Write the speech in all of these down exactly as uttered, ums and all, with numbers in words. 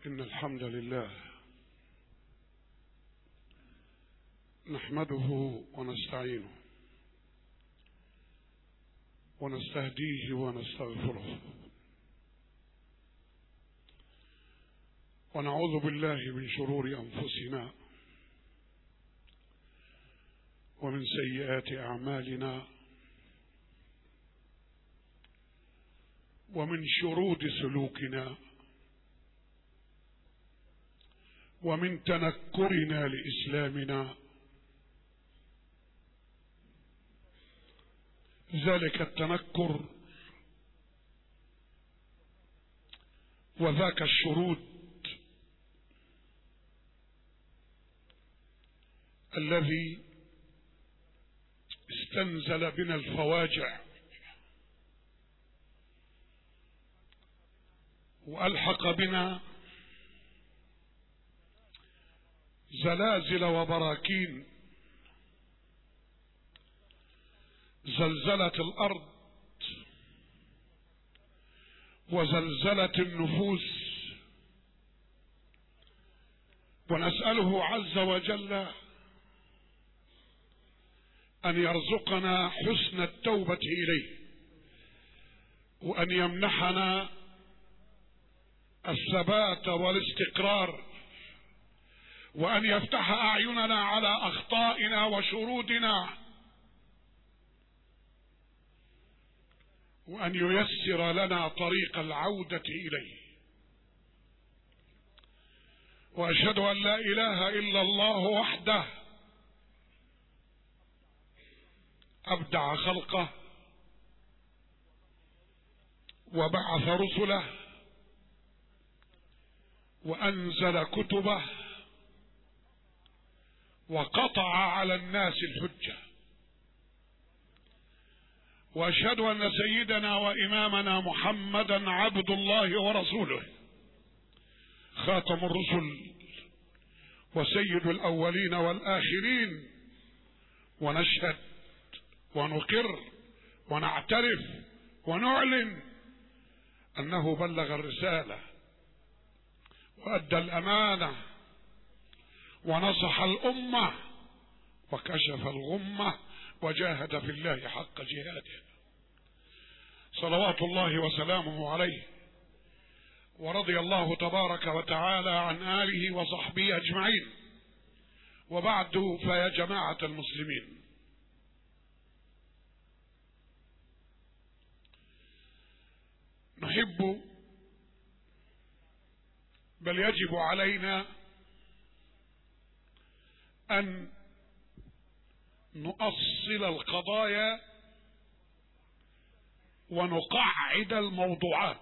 إن الحمد لله نحمده ونستعينه ونستهديه ونستغفره ونعوذ بالله من شرور أنفسنا ومن سيئات أعمالنا ومن شرود سلوكنا ومن تنكرنا لإسلامنا. ذلك التنكر وذاك الشرود الذي استنزل بنا الفواجع وألحق بنا زلازل وبراكين زلزلت الأرض وزلزلت النفوس، ونسأله عز وجل أن يرزقنا حسن التوبة إليه، وأن يمنحنا الثبات والاستقرار، وأن يفتح أعيننا على أخطائنا وشرودنا، وأن ييسر لنا طريق العودة إليه. وأشهد أن لا إله إلا الله وحده أبدع خلقه وبعث رسله وأنزل كتبه وقطع على الناس الحجة. وأشهد أن سيدنا وإمامنا محمدا عبد الله ورسوله خاتم الرسل وسيد الأولين والآخرين. ونشهد ونقر ونعترف ونعلن أنه بلغ الرسالة وأدى الأمانة ونصح الأمة وكشف الغمة وجاهد في الله حق جهاده، صلوات الله وسلامه عليه. ورضي الله تبارك وتعالى عن آله وصحبه أجمعين. وبعد، فيا جماعة المسلمين، نحب بل يجب علينا أن نؤصل القضايا ونقعد الموضوعات.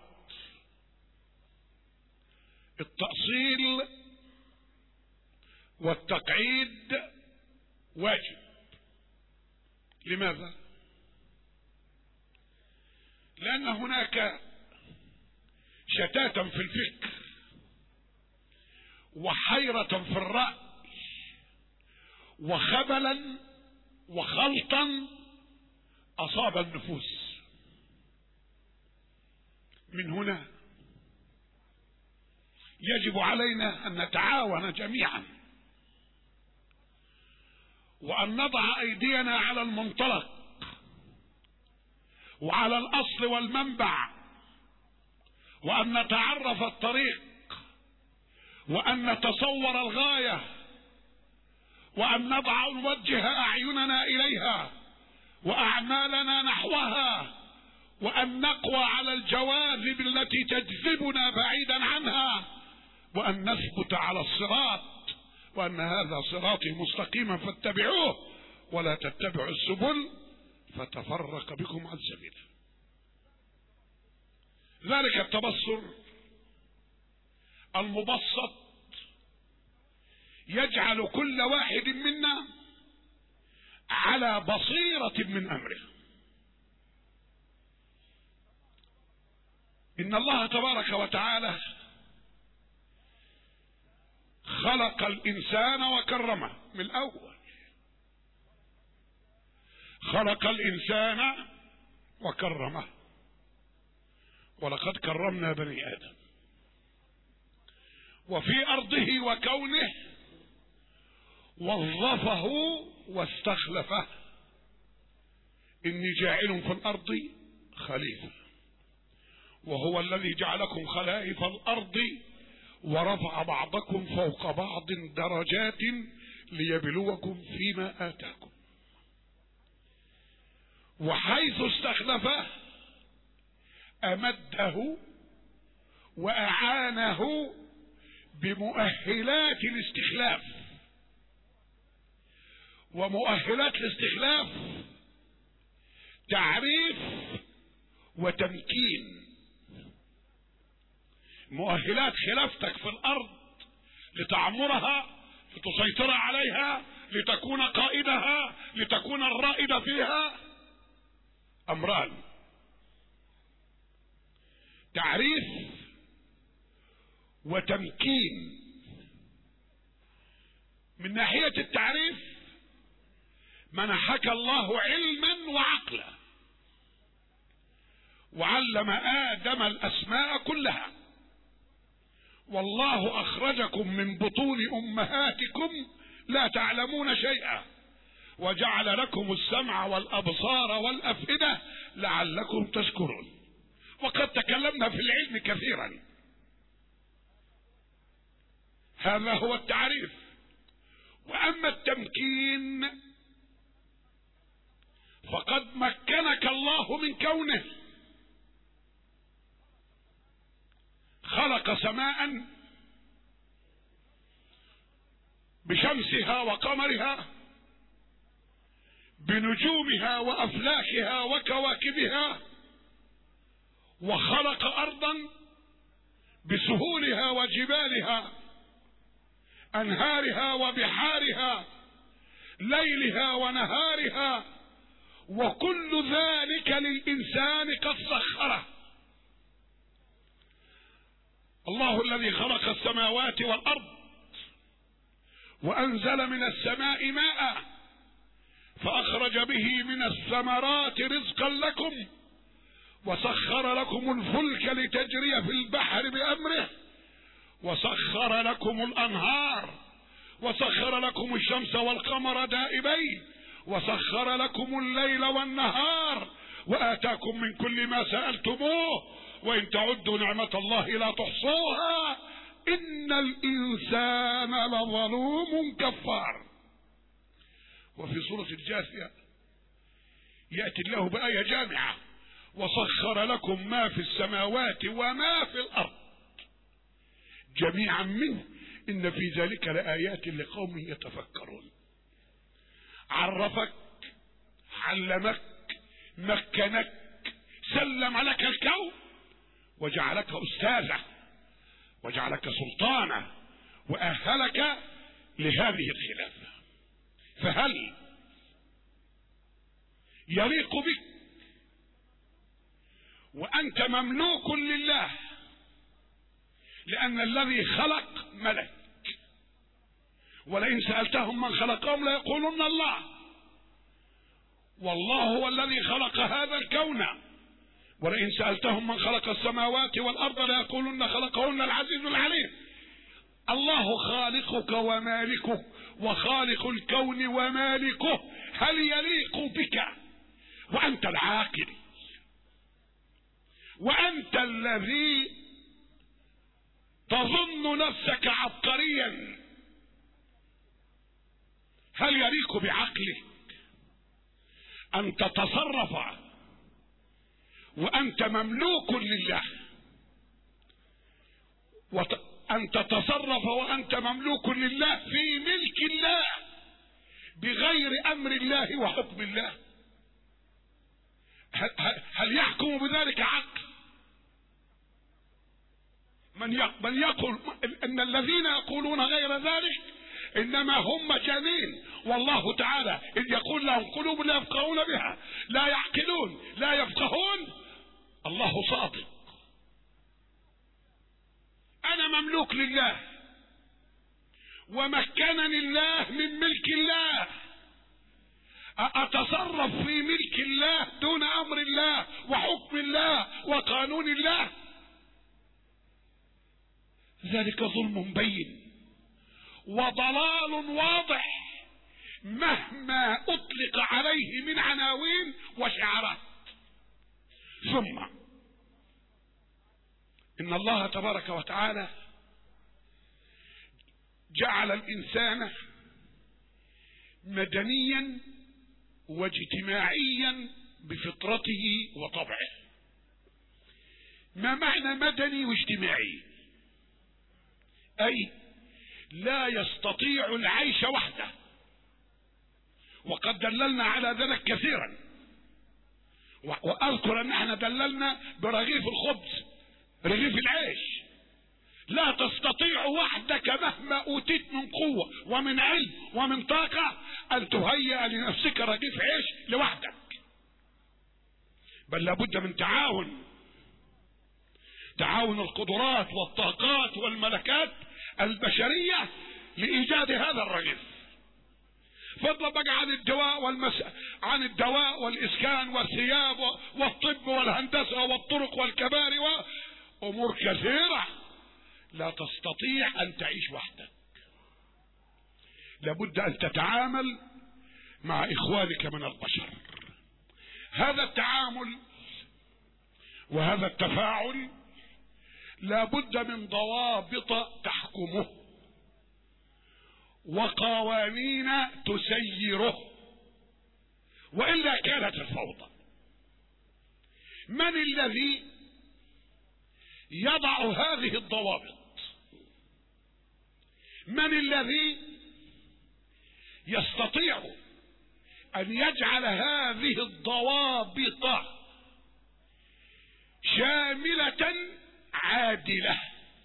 التأصيل والتقعيد واجب. لماذا؟ لأن هناك شتاتا في الفكر وحيرة في الرأي وخبلا وخلطا أصاب النفوس. من هنا يجب علينا أن نتعاون جميعا وأن نضع أيدينا على المنطلق وعلى الأصل والمنبع، وأن نتعرف الطريق، وأن نتصور الغاية، وأن نضع نوجه أعيننا إليها وأعمالنا نحوها، وأن نقوى على الجواذب التي تجذبنا بعيدا عنها، وأن نثبت على الصراط، وأن هذا صراطي مستقيما فاتبعوه ولا تتبعوا السبل فتفرق بكم عن سبيله. ذلك التبصر المبسط يجعل كل واحد منا على بصيرة من أمره. إن الله تبارك وتعالى خلق الإنسان وكرمه من الأول. خلق الإنسان وكرمه، ولقد كرمنا بني آدم وفي أرضه وكونه وظفه واستخلفه. إني جاعل في الأرض خليفة، وهو الذي جعلكم خلائف الأرض ورفع بعضكم فوق بعض درجات ليبلوكم فيما آتاكم. وحيث استخلفه أمده وأعانه بمؤهلات الاستخلاف. ومؤهلات الاستخلاف تعريف وتمكين. مؤهلات خلافتك في الأرض لتعمرها، لتسيطر عليها، لتكون قائدها، لتكون الرائد فيها، أمران: تعريف وتمكين. من ناحية التعريف منحك الله علما وعقلا، وعلم آدم الأسماء كلها. والله أخرجكم من بطون أمهاتكم لا تعلمون شيئا، وجعل لكم السمع والأبصار والأفئدة لعلكم تشكرون. وقد تكلمنا في العلم كثيرا. هذا هو التعريف. وأما التمكين فقد مكنك الله من كونه. خلق سماء بشمسها وقمرها، بنجومها وأفلاكها وكواكبها، وخلق أرضا بسهولها وجبالها، أنهارها وبحارها، ليلها ونهارها، وكل ذلك للإنسان قد سخره. الله الذي خلق السماوات والأرض وأنزل من السماء ماء فأخرج به من الثمرات رزقا لكم، وسخر لكم الفلك لتجري في البحر بأمره، وسخر لكم الأنهار، وسخر لكم الشمس والقمر دائبين، وسخر لكم الليل والنهار، وآتاكم من كل ما سألتموه، وإن تعدوا نعمة الله لا تحصوها، إن الإنسان لظلوم كفار. وفي سورة الجاثية يأتي الله بآية جامعة: وسخر لكم ما في السماوات وما في الأرض جميعا منه إن في ذلك لآيات لقوم يتفكرون. عرفك، علمك، مكنك، سلم لك الكون، وجعلك أستاذة، وجعلك سلطانة، وأهلك لهذه الخلافة. فهل يليق بك وأنت مملوك لله؟ لأن الذي خلق ملك، ولئن سألتهم من خلقهم ليقولون الله. والله هو الذي خلق هذا الكون، ولئن سألتهم من خلق السماوات والأرض ليقولون خلقهن العزيز العليم. الله خالقك ومالكك وخالق الكون ومالكه. هل يليق بك وأنت العاقل وأنت الذي تظن نفسك عبقريا، هل يليق بعقلك أن تتصرف وأنت مملوك لله، وأن تتصرف وأنت مملوك لله في ملك الله بغير أمر الله وحكم الله؟ هل يحكم بذلك عقل؟ من يقول ان الذين يقولون غير ذلك انما هم مجانين. والله تعالى إذ يقول لهم قلوب لا يفقهون بها، لا يعقلون، لا يفقهون، الله صادق. انا مملوك لله ومكنني الله من ملك الله، اتصرف في ملك الله دون امر الله وحكم الله وقانون الله؟ ذلك ظلم بين وضلال واضح مهما اطلق عليه من عناوين وشعارات. ثم ان الله تبارك وتعالى جعل الانسان مدنيا واجتماعيا بفطرته وطبعه. ما معنى مدني واجتماعي؟ اي لا يستطيع العيش وحده، وقد دللنا على ذلك كثيرا، واذكر ان احنا دللنا برغيف الخبز، رغيف العيش. لا تستطيع وحدك مهما اوتيت من قوة ومن علم ومن طاقة ان تهيئ لنفسك رغيف عيش لوحدك، بل لابد من تعاون، تعاون القدرات والطاقات والملكات البشرية لإيجاد هذا الرغيف. فضلا بقى عن الدواء والمس... عن الدواء والإسكان والثياب والطب والهندسة والطرق والكباري وأمور كثيرة. لا تستطيع أن تعيش وحدك، لابد أن تتعامل مع إخوانك من البشر. هذا التعامل وهذا التفاعل لابد من ضوابط تحكمه وقوانين تسيره، وإلا كانت الفوضى. من الذي يضع هذه الضوابط؟ من الذي يستطيع أن يجعل هذه الضوابط شاملة عادلة؟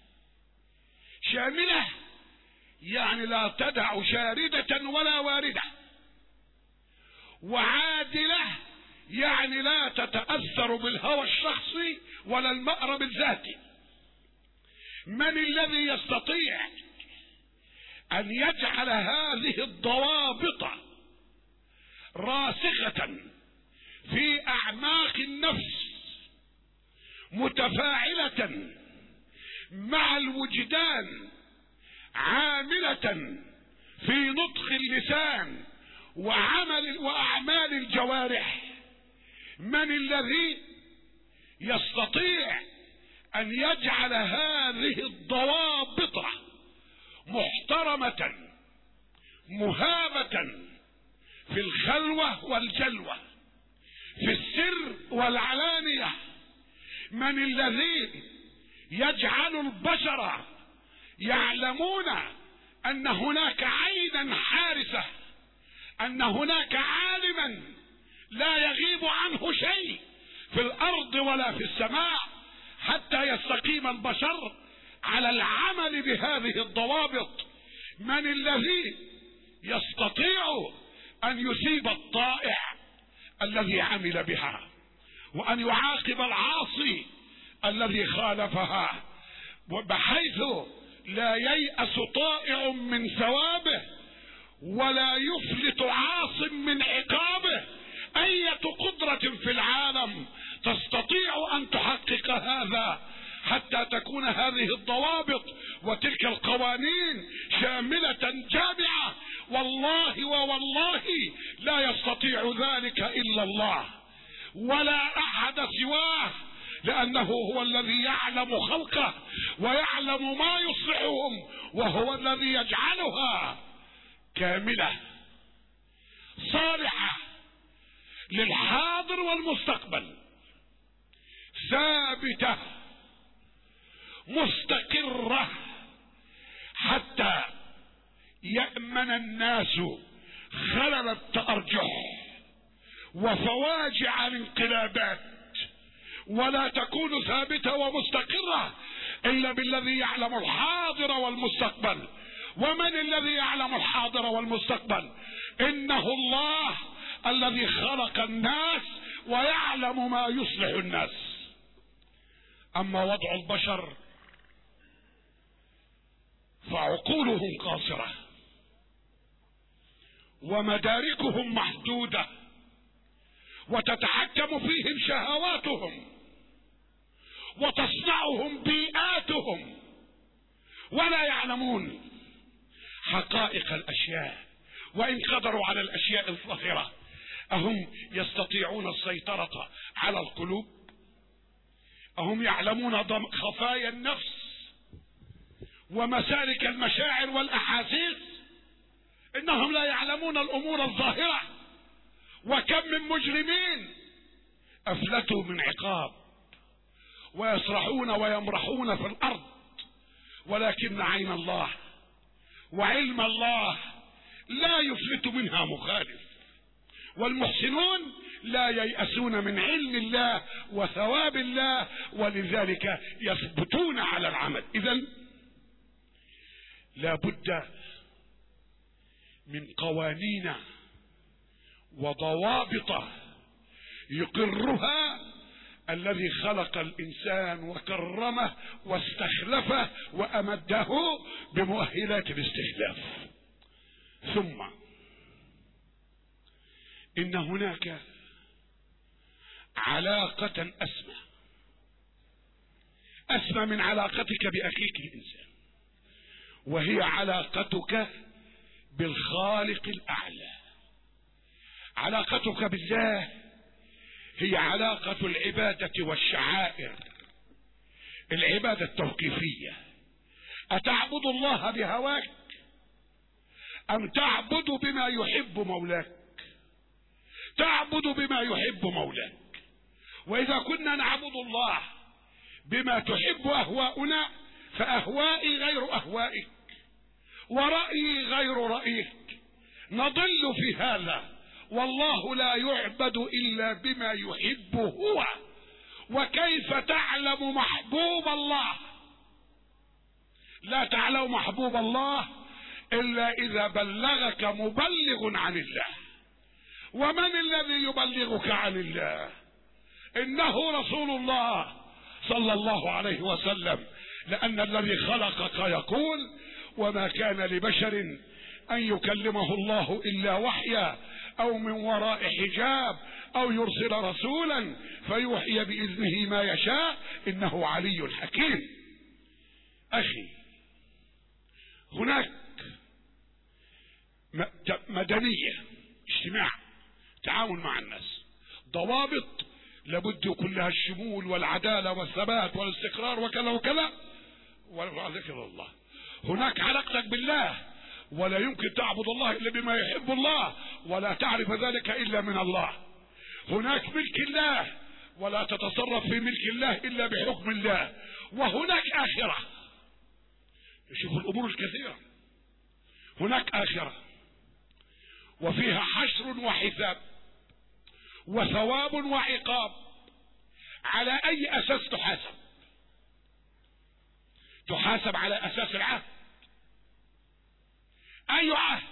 شاملة يعني لا تدع شاردة ولا واردة، وعادلة يعني لا تتأثر بالهوى الشخصي ولا المأرب الذاتي. من الذي يستطيع أن يجعل هذه الضوابط راسخة في أعماق النفس، متفاعلة مع الوجدان، عاملة في نطق اللسان وعمل وأعمال الجوارح؟ من الذي يستطيع أن يجعل هذه الضوابط محترمة مهابة في الخلوة والجلوة، في السر والعلانية؟ من الذي يجعل البشر يعلمون أن هناك عينا حارسة، أن هناك عالما لا يغيب عنه شيء في الأرض ولا في السماء، حتى يستقيم البشر على العمل بهذه الضوابط؟ من الذي يستطيع أن يثيب الطائع الذي عمل بها، وأن يعاقب العاصي الذي خالفها، بحيث لا ييأس طائع من ثوابه ولا يفلت عاص من عقابه؟ أية قدرة في العالم تستطيع أن تحقق هذا حتى تكون هذه الضوابط وتلك القوانين شاملة جامعة؟ والله ووالله لا يستطيع ذلك إلا الله ولا أحد سواه، لأنه هو الذي يعلم خلقه ويعلم ما يصلحهم، وهو الذي يجعلها كاملة صالحة للحاضر والمستقبل، ثابتة مستقرة، حتى يأمن الناس خلل التأرجح وفواجع الانقلابات، ولا تكون ثابتة ومستقرة إلا بالذي يعلم الحاضر والمستقبل. ومن الذي يعلم الحاضر والمستقبل؟ إنه الله الذي خلق الناس ويعلم ما يصلح الناس. أما وضع البشر فعقولهم قاصرة ومداركهم محدودة، وتتحكم فيهم شهواتهم وتصنعهم بيئاتهم ولا يعلمون حقائق الأشياء، وإن قدروا على الأشياء الظاهرة أهم يستطيعون السيطرة على القلوب؟ أهم يعلمون خفايا النفس ومسالك المشاعر والأحاسيس؟ إنهم لا يعلمون الأمور الظاهرة. وكم من مجرمين أفلتوا من عقاب ويسرحون ويمرحون في الأرض، ولكن عين الله وعلم الله لا يفلت منها مخالف، والمحسنون لا ييأسون من علم الله وثواب الله، ولذلك يثبتون على العمل. إذن لا بد من قوانين وضوابط يقرها الذي خلق الإنسان وكرمه واستخلفه وأمده بمؤهلات الاستخلاف. ثم إن هناك علاقة أسمى أسمى من علاقتك بأخيك الإنسان، وهي علاقتك بالخالق الأعلى. علاقتك بالله هي علاقة العبادة والشعائر، العبادة التوقيفية. أتعبد الله بهواك أم تعبد بما يحب مولاك؟ تعبد بما يحب مولاك. وإذا كنا نعبد الله بما تحب أهواؤنا فأهوائي غير أهوائك ورأيي غير رأيك، نضل في هذا. والله لا يعبد إلا بما يحب هو. وكيف تعلم محبوب الله؟ لا تعلم محبوب الله إلا إذا بلغك مبلغ عن الله. ومن الذي يبلغك عن الله؟ إنه رسول الله صلى الله عليه وسلم، لأن الذي خلقك يقول: وما كان لبشر أن يكلمه الله إلا وحيا أو من وراء حجاب أو يرسل رسولا فيوحي بإذنه ما يشاء إنه علي حكيم. أخي، هناك مدنية، اجتماع، تعاون مع الناس، ضوابط لابد كلها الشمول والعدالة والثبات والاستقرار وكذا وكذا وذكر الله. هناك علاقتك بالله، ولا يمكن تعبد الله إلا بما يحب الله، ولا تعرف ذلك إلا من الله. هناك ملك الله، ولا تتصرف في ملك الله إلا بحكم الله. وهناك آخرة. شوفوا الأمور الكثيرة. هناك آخرة وفيها حشر وحساب وثواب وعقاب. على أي أساس تحاسب؟ تحاسب على أساس العهد. أي عهد؟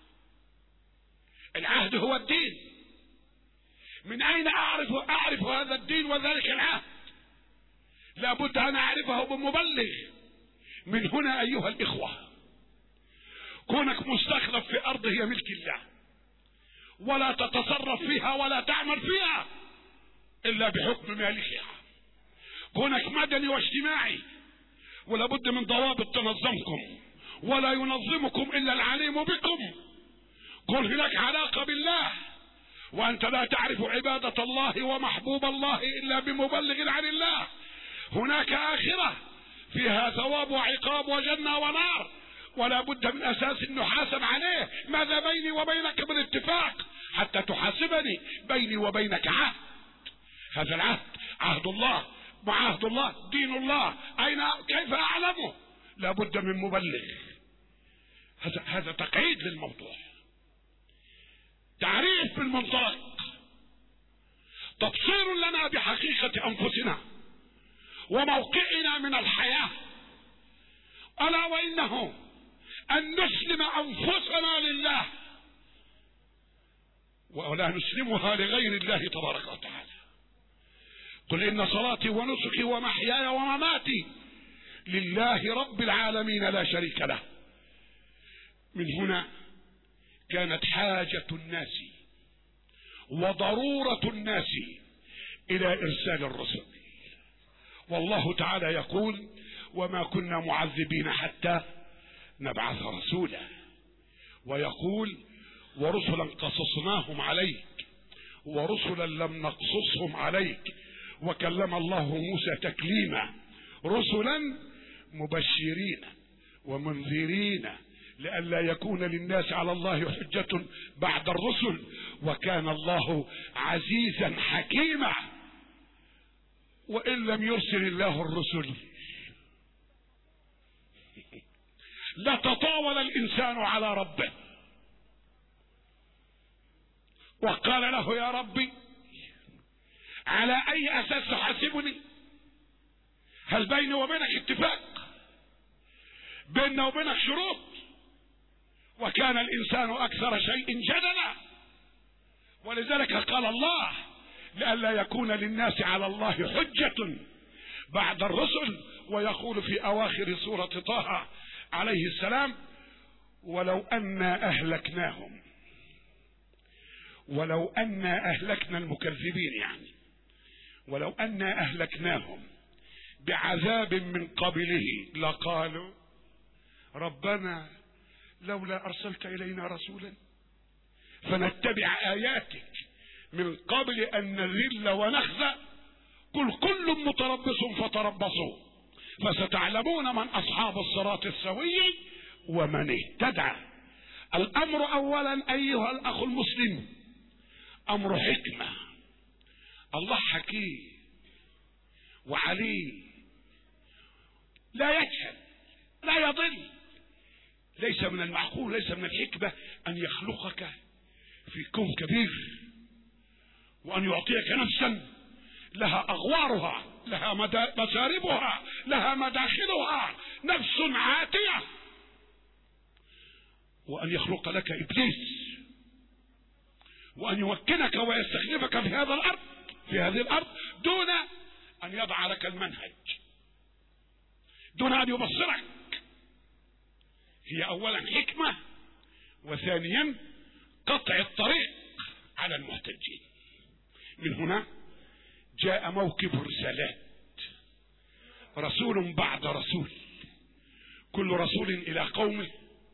العهد هو الدين. من أين أعرف أعرف هذا الدين وذلك العهد؟ لابد أن أعرفه بمبلغ. من هنا أيها الإخوة، كونك مستخلف في أرض هي ملك الله، ولا تتصرف فيها ولا تعمل فيها إلا بحكم مالكها. كونك مدني واجتماعي، ولا بد من ضوابط تنظمكم، ولا ينظمكم إلا العليم بكم. كن هناك علاقة بالله، وأنت لا تعرف عبادة الله ومحبوب الله إلا بمبلغ عن الله. هناك آخرة فيها ثواب وعقاب وجنة ونار، ولا بد من أساس نحاسب عليه. ماذا بيني وبينك من اتفاق حتى تحاسبني؟ بيني وبينك عهد. هذا العهد عهد الله، مع عهد الله دين الله. أين كيف أعلمه؟ لا بد من مبلغ. هذا هذا تقعيد للموضوع، تعريف بالمنطلق، تبصير لنا بحقيقة أنفسنا وموقعنا من الحياة. ألا وإنه أن نسلم أنفسنا لله ولا نسلمها لغير الله تبارك وتعالى. قل إن صلاتي ونسكي ومحياي ومماتي لله رب العالمين لا شريك له. من هنا كانت حاجة الناس وضرورة الناس إلى إرسال الرسل. والله تعالى يقول: وما كنا معذبين حتى نبعث رسولا. ويقول ورسلا قصصناهم عليك ورسلا لم نقصصهم عليك وكلم الله موسى تكليما، رسلا مبشرين ومنذرين لئلا يكون للناس على الله حجة بعد الرسل وكان الله عزيزا حكيما. وإن لم يرسل الله الرسل لتطاول الإنسان على ربه وقال له يا ربي على أي أساس تحاسبني؟ هل بيني وبينك اتفاق؟ بيننا وبينك شروط؟ وكان الإنسان أكثر شيء جدلا. ولذلك قال الله لئلا يكون للناس على الله حجة بعد الرسل. ويقول في أواخر سورة طه عليه السلام ولو أنا أهلكناهم ولو أنا أهلكنا المكذبين يعني ولو أنا أهلكناهم بعذاب من قبله لقالوا ربنا لولا أرسلت إلينا رسولا فنتبع آياتك من قبل أن نذل ونخزى قل كل متربص فتربصوا فستعلمون من أصحاب الصراط السوي ومن اهتدى. الأمر أولا أيها الأخ المسلم أمر حكمة. الله حكيم وعليم لا يجهل لا يضل. ليس من المعقول ليس من الحكمة أن يخلقك في كون كبير وأن يعطيك نفسا لها أغوارها لها مساربها لها مداخلها نفس عاتية وأن يخلق لك إبليس وأن يمكنك ويستخلفك في هذا الأرض في هذه الأرض دون أن يضع لك المنهج دون أن يبصرك. هي أولا حكمة وثانيا قطع الطريق على المحتجين. من هنا جاء موكب رسالات رسول بعد رسول كل رسول إلى قومه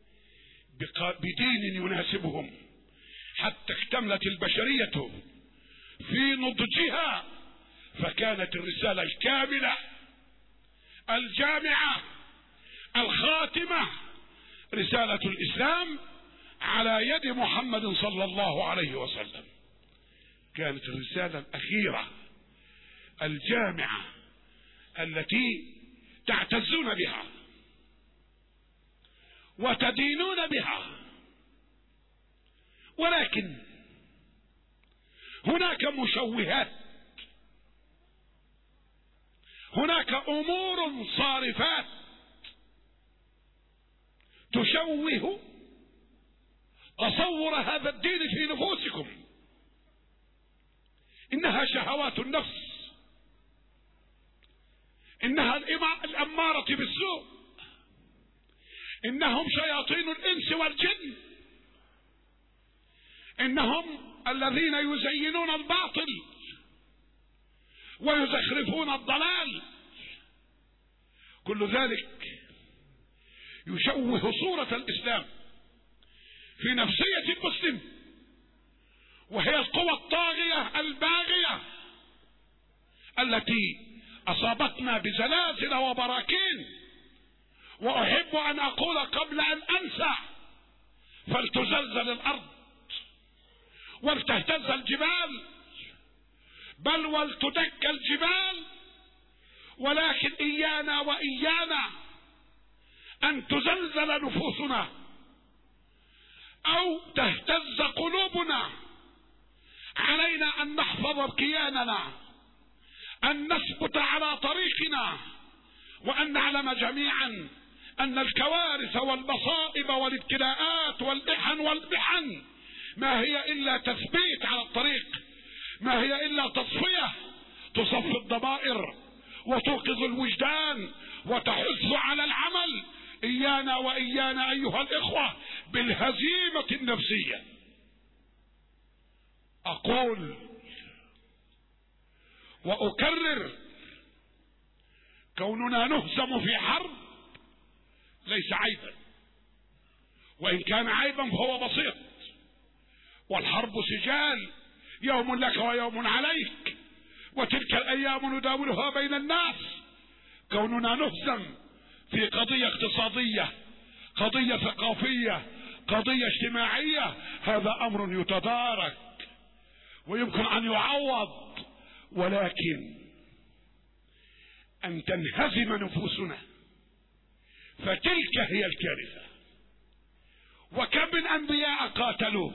بدين يناسبهم حتى اكتملت البشرية في نضجها فكانت الرسالة الكاملة الجامعة الخاتمة رسالة الإسلام على يد محمد صلى الله عليه وسلم. كانت الرسالة الأخيرة الجامعة التي تعتزون بها وتدينون بها. ولكن هناك مشوهات هناك أمور صارفات تشوه تصور هذا الدين في نفوسكم. إنها شهوات النفس إنها الأمارة بالسوء إنهم شياطين الإنس والجن إنهم الذين يزينون الباطل ويزخرفون الضلال. كل ذلك يشوه صورة الإسلام في نفسية المسلم وهي القوى الطاغية الباغية التي أصابتنا بزلازل وبراكين. وأحب أن أقول قبل أن أنسى فلتزلزل الأرض ولتهتز الجبال بل ولتدك الجبال ولكن إيانا وإيانا أن تزلزل نفوسنا أو تهتز قلوبنا. علينا أن نحفظ كياننا أن نثبت على طريقنا وأن نعلم جميعا أن الكوارث والمصائب والابتلاءات والإحن والمحن ما هي إلا تثبيت على الطريق ما هي إلا تصفية تصفي الضمائر وتوقظ الوجدان وتحث على العمل. إيانا وإيانا أيها الإخوة بالهزيمة النفسية. أقول وأكرر كوننا نهزم في حرب ليس عيبا، وإن كان عيبا فهو بسيط، والحرب سجال، يوم لك ويوم عليك، وتلك الأيام نداولها بين الناس. كوننا نهزم في قضية اقتصادية، قضية ثقافية، قضية اجتماعية، هذا أمر يتدارك ويمكن أن يعوض، ولكن أن تنهزم نفوسنا فتلك هي الكارثة. وكم من أنبياء قاتلوا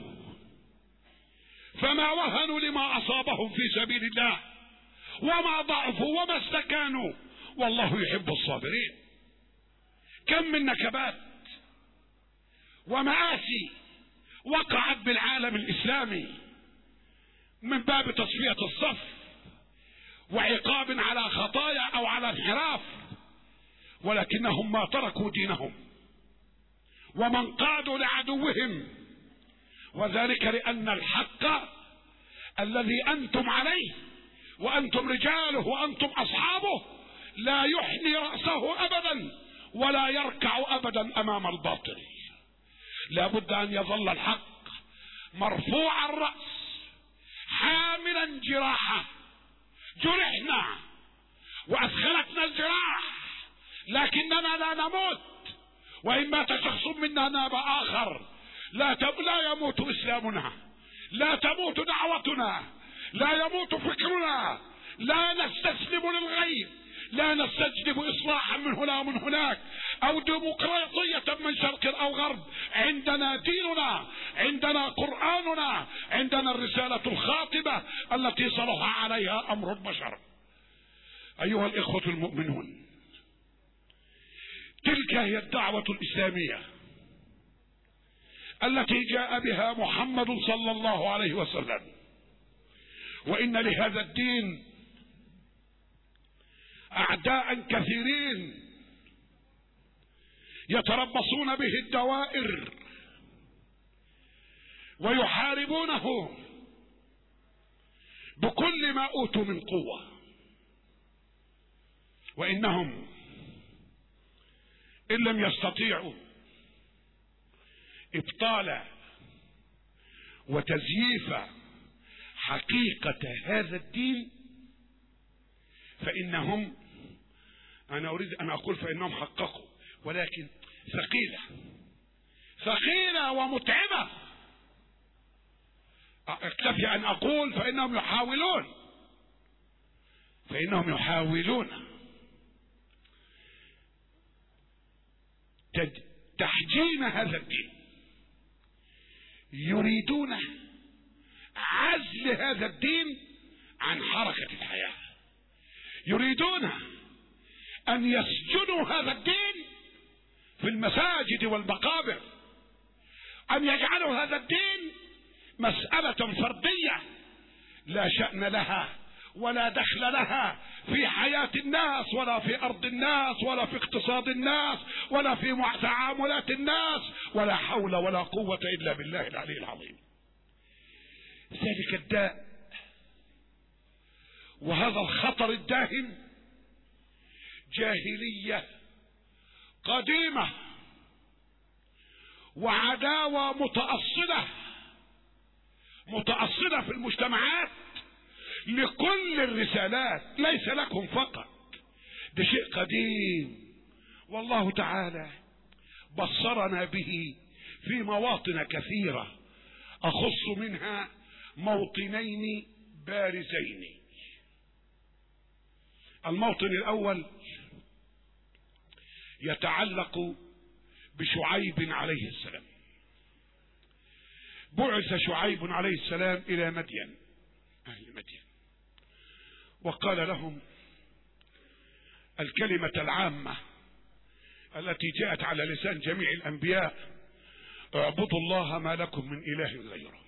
فما وهنوا لما أصابهم في سبيل الله، وما ضعفوا وما استكانوا، والله يحب الصابرين. كم من نكبات ومآسي وقعت بالعالم الإسلامي من باب تصفية الصف وعقاب على خطايا أو على انحراف، ولكنهم ما تركوا دينهم وما انقادوا لعدوهم، وذلك لأن الحق الذي أنتم عليه وأنتم رجاله وأنتم أصحابه لا يحني رأسه أبدا ولا يركع أبدا أمام الباطل. لا بد أن يظل الحق مرفوع الرأس حاملا جراحه. جرحنا وأثخلتنا الجراح، لكننا لا نموت، وإن مات شخص منا ناب آخر. لا, لا يموت إسلامنا، لا تموت دعوتنا، لا يموت فكرنا، لا نستسلم للغيب، لا نستجلب إصلاحا من هنا ومن هناك أو ديمقراطية من شرق أو غرب. عندنا ديننا، عندنا قرآننا، عندنا الرسالة الخاطبة التي صلح عليها أمر البشر. أيها الإخوة المؤمنون، تلك هي الدعوة الإسلامية التي جاء بها محمد صلى الله عليه وسلم. وإن لهذا الدين أعداء كثيرين يتربصون به الدوائر ويحاربونه بكل ما أوتوا من قوة، وإنهم إن لم يستطيعوا إبطال وتزييف حقيقة هذا الدين فإنهم، أنا أريد أن أقول فإنهم حققوا، ولكن ثقيلة ثقيلة ومتعبة. أكتفي أن أقول فإنهم يحاولون فإنهم يحاولون تحجيم هذا الدين، يريدون عزل هذا الدين عن حركة الحياة، يريدون أن يسجنوا هذا الدين في المساجد والمقابر، أن يجعلوا هذا الدين مسألة فردية لا شأن لها ولا دخل لها في حياة الناس ولا في أرض الناس ولا في اقتصاد الناس ولا في تعاملات الناس، ولا حول ولا قوة إلا بالله العلي العظيم. ذلك الداء وهذا الخطر الداهم جاهلية قديمة وعداوة متأصلة متأصلة في المجتمعات لكل الرسالات، ليس لكم فقط، ده شيء قديم والله تعالى بصرنا به في مواطن كثيرة، أخص منها موطنين بارزين. الموطن الأول يتعلق بشعيب عليه السلام. بعث شعيب عليه السلام إلى مدين، أهل مدين، وقال لهم الكلمة العامة التي جاءت على لسان جميع الأنبياء: اعبدوا الله ما لكم من إله غيره.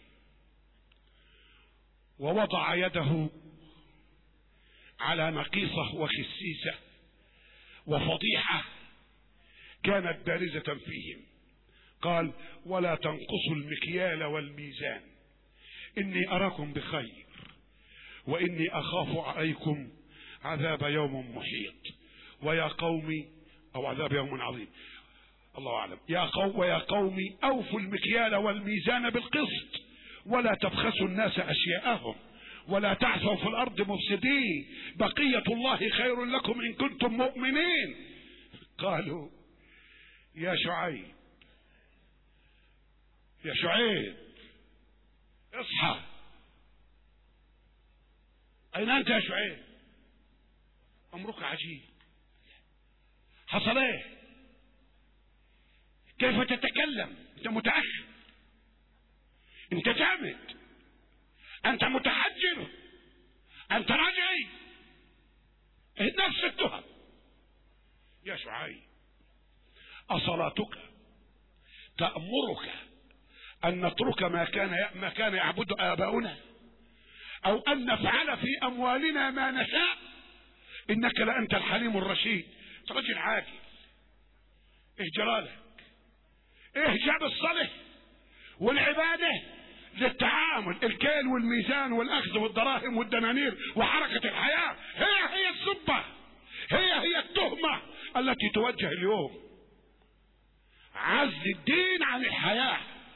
ووضع يده على نقيصة وخسيسة وفضيحة كانت بارزة فيهم، قال: ولا تنقصوا المكيال والميزان، إني أراكم بخير وإني أخاف عليكم عذاب يوم محيط. ويا قومي او عذاب يوم عظيم الله اعلم. يا قوم ويا قوم اوفوا المكيال والميزان بالقسط ولا تبخسوا الناس اشياءهم ولا تعثوا في الارض مفسدين بقية الله خير لكم ان كنتم مؤمنين. قالوا يا شعيب يا شعيب اصحى، اين انت يا شعيب؟ امرك عجيب، حصل ايه؟ كيف تتكلم؟ انت متأخر، انت جامد، انت متحجر، انت رجعي، نفس التهم. يا شعيب اصلاتك تأمرك ان نترك ما كان ما كان يعبد اباؤنا او ان نفعل في اموالنا ما نشاء؟ انك لانت الحليم الرشيد. انت رجل عاقل، ايه جلالك؟ ايه جاب الصلح والعباده للتعامل الكيل والميزان والاخذ والدراهم والدنانير وحركه الحياه؟ هي هي السبه، هي هي التهمه التي توجه اليوم. عزل الدين عن الحياه.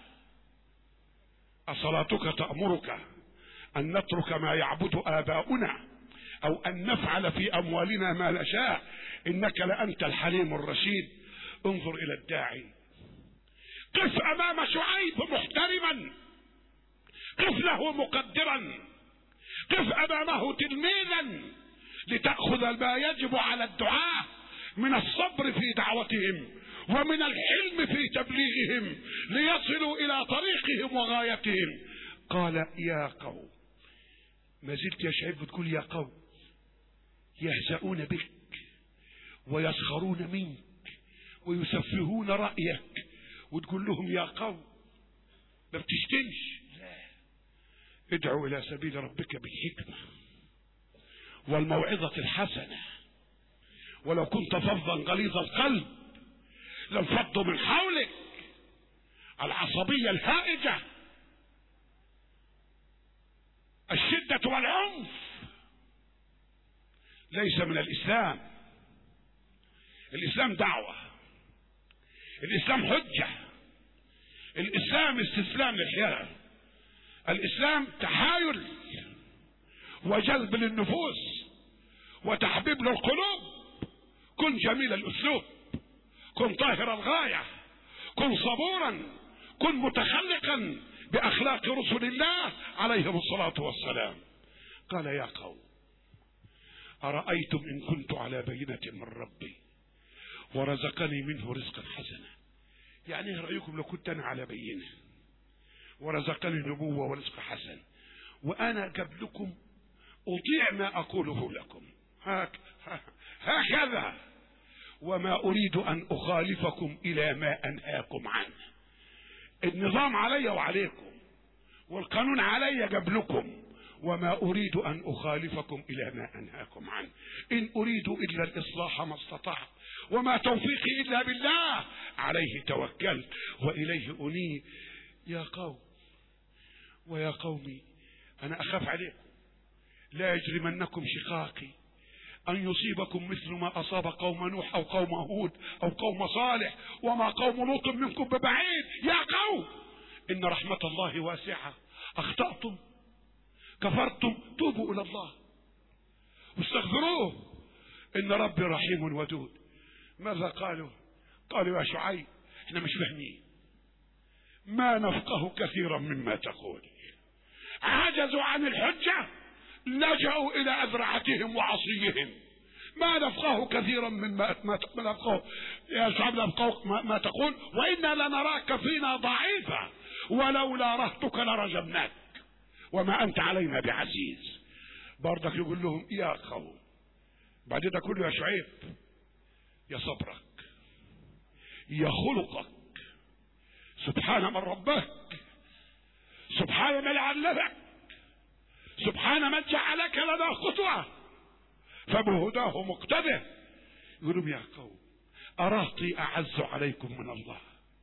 أصلاتك تأمرك أن نترك ما يعبد آباؤنا أو أن نفعل في أموالنا ما نشاء؟ إنك لأنت الحليم الرشيد. انظر إلى الداعي، قف أمام شعيب محترما، قف له مقدرا، قف أمامه تلميذا لتأخذ ما يجب على الدعاة من الصبر في دعوتهم ومن الحلم في تبليغهم ليصلوا الى طريقهم وغايتهم. قال يا قوم، ما زلت يا شعيب بتقول يا قوم، يهزؤون بك ويسخرون منك ويسفهون رأيك وتقول لهم يا قوم، ما بتشتمش. لا، ادعوا الى سبيل ربك بالحكمة والموعظة الحسنة ولو كنت فظا غليظ القلب لانفضوا من حولك. العصبية الهائجة، الشدة والعنف ليس من الإسلام. الإسلام دعوة، الإسلام حجة، الإسلام استسلام للحياة، الإسلام تحايل وجذب للنفوس وتحبيب للقلوب. كن جميل الأسلوب، كن طاهر الغاية، كن صبورا، كن متخلقا بأخلاق رسل الله عليهم الصلاة والسلام. قال يا قوم أرأيتم إن كنت على بينة من ربي ورزقني منه رزقا حسنا؟ يعني ايه رأيكم لو كنت أنا على بينة ورزقني نبوة ورزق حسن وأنا قبلكم أطيع ما أقوله لكم هك هكذا وما أريد أن أخالفكم إلى ما أنهاكم عنه؟ النظام علي وعليكم والقانون علي قبلكم، وما أريد أن أخالفكم إلى ما أنهاكم عنه. إن أريد إلا الإصلاح ما استطعت وما توفيقي إلا بالله عليه توكلت وإليه أنيب. يا قوم ويا قومي أنا أخاف عليكم، لا يجرمنكم شقاقي أن يصيبكم مثل ما أصاب قوم نوح أو قوم هود أو قوم صالح وما قوم لوط منكم ببعيد. يا قوم إن رحمة الله واسعة، أخطأتم كفرتم توبوا إلى الله واستغفروه إن ربي رحيم ودود. ماذا قالوا؟ قالوا يا شعيب احنا مش فاهمين، ما نفقه كثيرا مما تقول. عجزوا عن الحجة، لجأوا إلى أذرعتهم وعصيهم. ما نفقه كثيرا مما ما نفقه يا شعب نفقه ما, ما تقول، وإنا لنراك فينا ضعيفا ولولا رهتك لرجمناك وما أنت علينا بعزيز. برضك يقول لهم يا قوم بعد ده كله يا شعيب، يا صبرك، يا خلقك، سبحان من ربك، سبحان من علمك، سبحان من جعلك لنا خطوة فبهداه مقتده. يقولون يا قوم أراهطي أعز عليكم من الله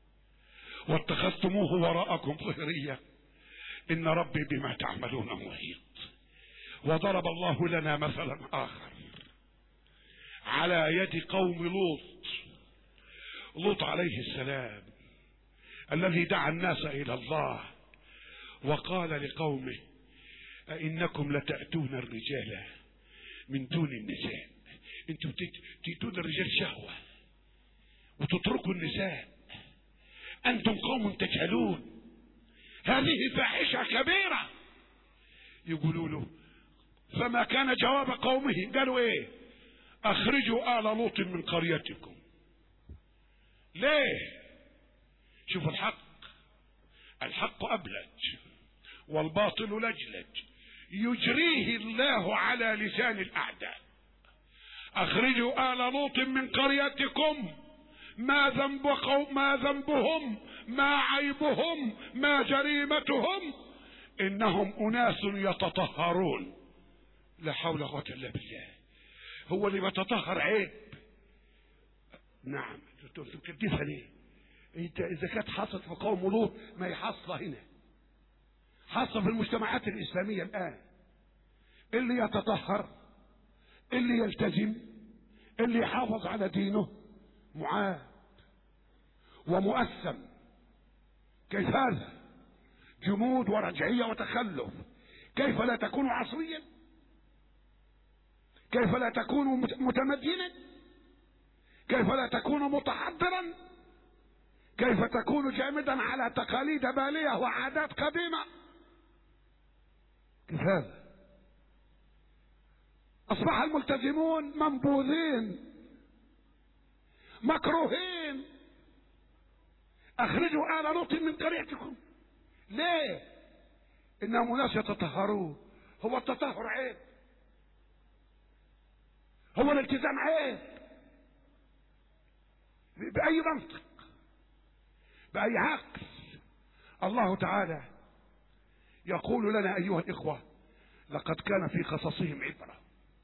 واتخذتموه وراءكم ظهريا إن ربي بما تعملون محيط. وضرب الله لنا مثلا آخر، على يد قوم لوط. لوط عليه السلام الذي دعا الناس الى الله وقال لقومه: أئنكم لتأتون الرجال من دون النساء. انتوا تأتون الرجال شهوة وتتركوا النساء، انتم قوم تجهلون، هذه فاحشة كبيرة. يقولوا له، فما كان جواب قومه؟ قالوا ايه؟ اخرجوا آل لوط من قريتكم. ليه؟ شوف الحق، الحق أبلج والباطل لجلج، يجريه الله على لسان الأعداء. أخرجوا آل لوط من قريتكم، ما ذنب قوم، ما ذنبهم، ما عيبهم، ما جريمتهم، إنهم أناس يتطهرون. لا حول ولا قوة إلا بالله. هو اللي بيتطهر عيب؟ نعم. تكدسها ليه؟ انت اذا كانت حصلت في قوم لوط ما هي حاصله هنا، حاصله في المجتمعات الاسلاميه الان. اللي يتطهر، اللي يلتزم، اللي يحافظ على دينه معاب ومؤثم. كيف هذا؟ جمود ورجعيه وتخلف. كيف لا تكون عصريا؟ كيف لا تكون متمدنا؟ كيف لا تكون متحضرا؟ كيف تكون جامدا على تقاليد بالية وعادات قديمة؟ كيف هذا؟ أصبح الملتزمون منبوذين مكروهين. أخرجوا آل لوط من قريتكم. ليه؟ إنهم ناس يتطهرون. هو التطهر عيب؟ هو الالتزام عيب؟ بأي منطق؟ بأي عقل؟ الله تعالى يقول لنا أيها الإخوة: لقد كان في قصصهم عبرة.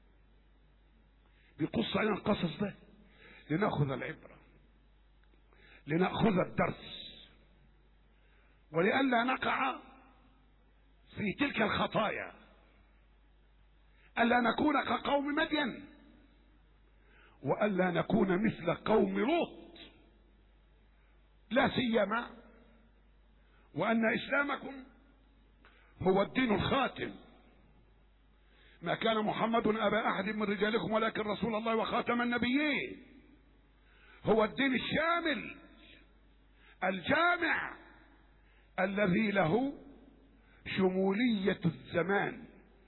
بيقص علينا القصص ده لنأخذ العبرة، لنأخذ الدرس، ولئلا نقع في تلك الخطايا، ألا نكون كقوم مدين، وألا نكون مثل قوم لوط. لا سيما وأن إسلامكم هو الدين الخاتم. ما كان محمد أبا أحد من رجالكم ولكن رسول الله وخاتم النبيين. هو الدين الشامل الجامع الذي له شمولية الزمان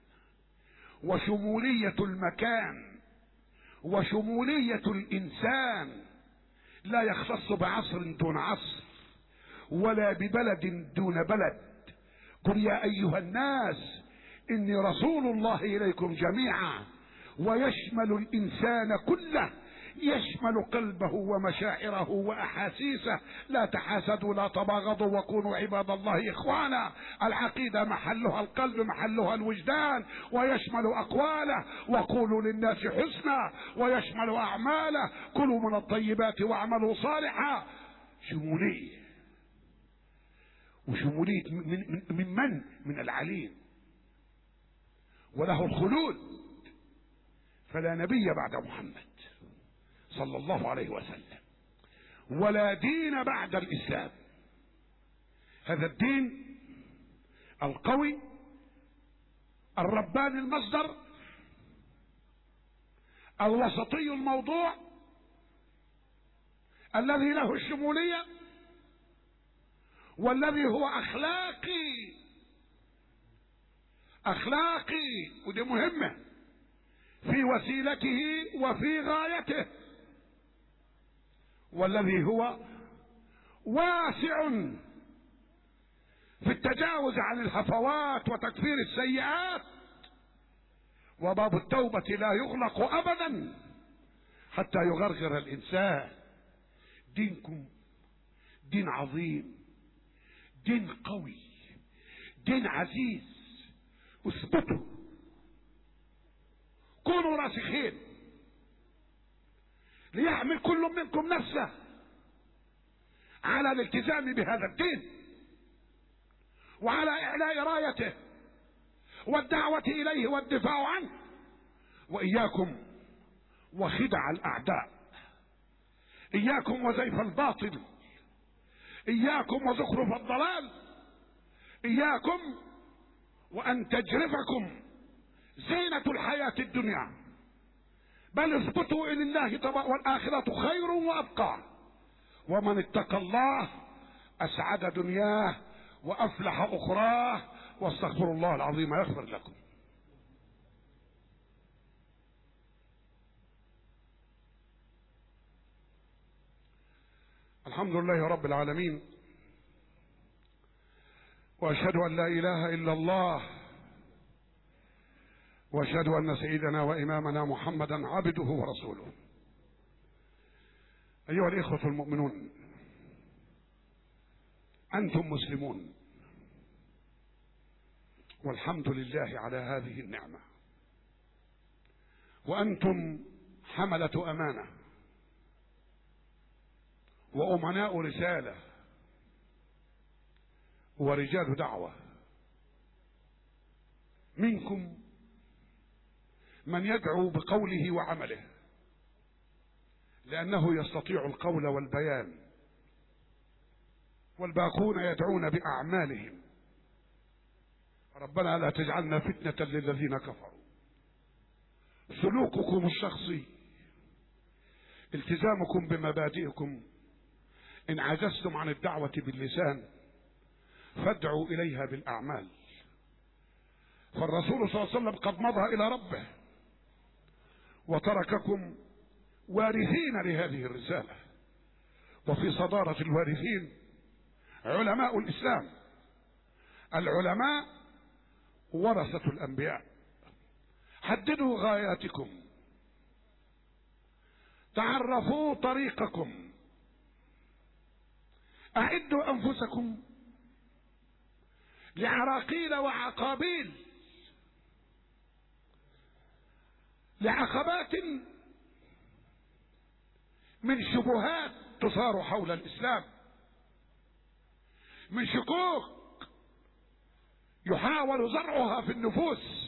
وشمولية المكان وشمولية الإنسان، لا يختص بعصر دون عصر ولا ببلد دون بلد. قل يا أيها الناس إني رسول الله إليكم جميعا، ويشمل الإنسان كله، يشمل قلبه ومشاعره وأحاسيسه. لا تحاسدوا، لا تباغضوا، وكونوا عباد الله إخوانا. العقيدة محلها القلب، محلها الوجدان، ويشمل أقواله: وقولوا للناس حسنا، ويشمل أعماله: كلوا من الطيبات واعملوا صالحا. شمولية، وشمولية من من من, من, من العليم، وله الخلود. فلا نبي بعد محمد صلى الله عليه وسلم، ولا دين بعد الإسلام. هذا الدين القوي الرباني المصدر، الوسطي الموضوع، الذي له الشمولية، والذي هو أخلاقي. أخلاقي، ودي مهمة في وسيلته وفي غايته، والذي هو واسع في التجاوز عن الهفوات وتكفير السيئات. وباب التوبة لا يغلق أبدا حتى يغرغر الإنسان. دينكم دين عظيم، دين قوي، دين عزيز. اثبتوا، كونوا راسخين، ليحمل كل منكم نفسه على الالتزام بهذا الدين وعلى إعلاء رايته والدعوة إليه والدفاع عنه. وإياكم وخدع الأعداء، إياكم وزيف الباطل، إياكم وزخرف الضلال، إياكم وأن تجرفكم زينة الحياة الدنيا، بل اثبتوا إلى الله تبارك والآخرة خير وأبقى، ومن اتقى الله أسعد دنياه وأفلح أخراه، واستغفر الله العظيم يغفر لكم. الحمد لله رب العالمين، وأشهد أن لا إله إلا الله، وأشهد أن سيدنا وإمامنا محمدا عبده ورسوله. أيها الإخوة المؤمنون، أنتم مسلمون، والحمد لله على هذه النعمة، وأنتم حملة أمانة وأمناء رسالة ورجال دعوة. منكم من يدعو بقوله وعمله لأنه يستطيع القول والبيان، والباقون يدعون بأعمالهم. ربنا لا تجعلنا فتنة للذين كفروا. سلوككم الشخصي، التزامكم بمبادئكم، إن عجزتم عن الدعوة باللسان فادعوا إليها بالأعمال. فالرسول صلى الله عليه وسلم قد مضى إلى ربه وترككم وارثين لهذه الرسالة، وفي صدارة الوارثين علماء الإسلام. العلماء ورثة الأنبياء. حددوا غاياتكم، تعرفوا طريقكم، أعدوا أنفسكم لعراقيل وعقابيل، لعقبات من شبهات تصار حول الإسلام، من شكوك يحاول زرعها في النفوس،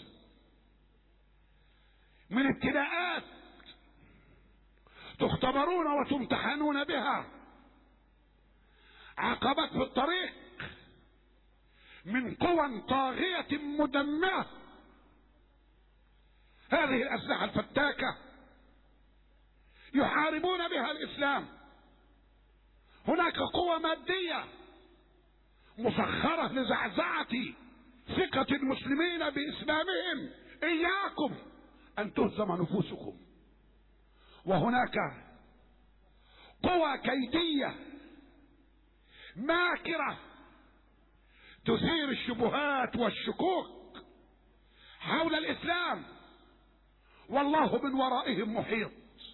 من ابتلاءات تختبرون وتمتحنون بها، عقبات في الطريق من قوى طاغية مدمرة. هذه الأسلحة الفتاكة يحاربون بها الإسلام. هناك قوى مادية مسخرة لزعزعة ثقة المسلمين بإسلامهم. إياكم أن تهزم نفوسكم. وهناك قوى كيدية ماكرة تثير الشبهات والشكوك حول الإسلام، والله من ورائهم محيط.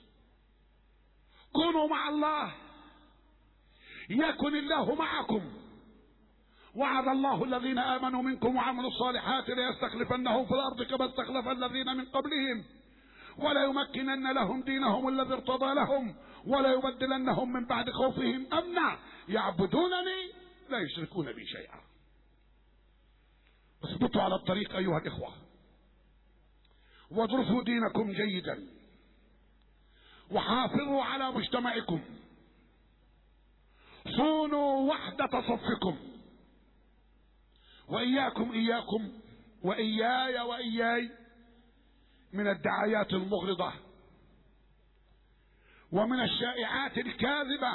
كونوا مع الله يكن الله معكم. وعد الله الذين آمنوا منكم وعملوا الصالحات ليستخلفنهم في الأرض كما استخلف الذين من قبلهم ولا يمكنن لهم دينهم الذي ارتضى لهم ولا يبدلنهم من بعد خوفهم أمنا يعبدونني لا يشركون بي شيئا. اثبتوا على الطريق أيها الإخوة، وادرسوا دينكم جيدا، وحافظوا على مجتمعكم، صونوا وحدة صفكم. وإياكم إياكم وإياي وإياي من الدعايات المغرضة ومن الشائعات الكاذبة.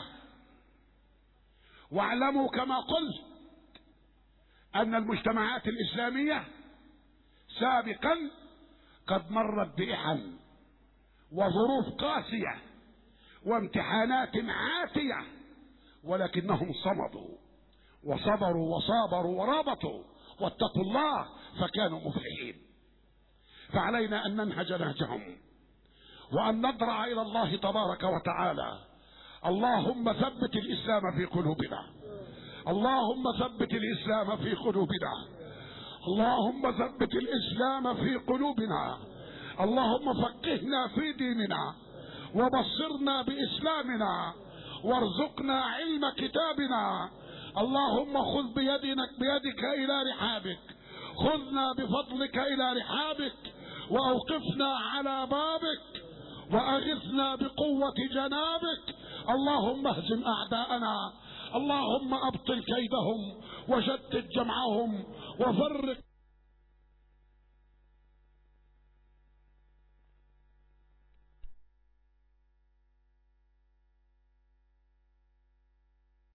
واعلموا كما قلت أن المجتمعات الإسلامية سابقا قد مرت بإحن وظروف قاسية وامتحانات عاتية، ولكنهم صمدوا وصبروا وصابروا ورابطوا واتقوا الله فكانوا مفلحين. فعلينا أن ننهج نهجهم وأن نضرع إلى الله تبارك وتعالى. اللهم ثبت الإسلام في قلوبنا، اللهم ثبت الإسلام في قلوبنا، اللهم ثبت الإسلام في قلوبنا، اللهم فقهنا في ديننا وبصرنا بإسلامنا وارزقنا علم كتابنا. اللهم خذ بيدنا بيدك إلى رحابك، خذنا بفضلك إلى رحابك وأوقفنا على بابك وأغثنا بقوة جنابك. اللهم اهزم أعداءنا، اللهم أبطل كيدهم وشتت جمعهم وفرق